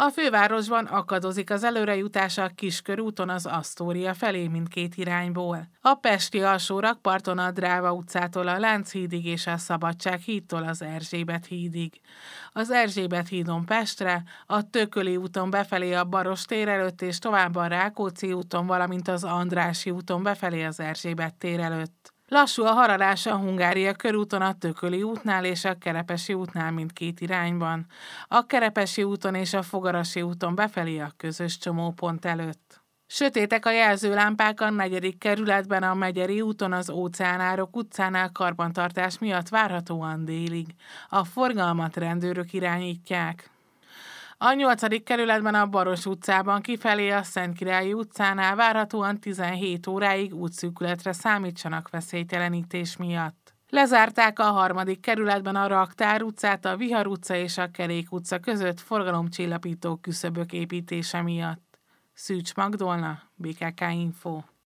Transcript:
A fővárosban akadozik az előrejutás a Kiskörúton az Asztória felé mindkét irányból. A pesti alsórakparton a Dráva utcától a Lánchídig és a Szabadság hídtól az Erzsébet hídig. Az Erzsébet hídon Pestre, a Tököli úton befelé a Baros tér előtt és tovább a Rákóczi úton, valamint az Andrássy úton befelé az Erzsébet tér előtt. Lassú a haladás a Hungária körúton a Tököli útnál és a Kerepesi útnál mindkét irányban. A Kerepesi úton és a Fogarasi úton befelé a közös csomópont előtt. Sötétek a jelzőlámpák a 4. kerületben a Megyeri úton az Óceánárok utcánál karbantartás miatt várhatóan délig. A forgalmat rendőrök irányítják. A 8. kerületben a Baros utcában kifelé a Szentkirályi utcánál várhatóan 17 óráig útszűkületre számítsanak veszélytelenítés miatt. Lezárták a 3. kerületben a Raktár utcát a Vihar utca és a Kerék utca között forgalomcsillapító küszöbök építése miatt. Szűcs Magdolna, BKK Info.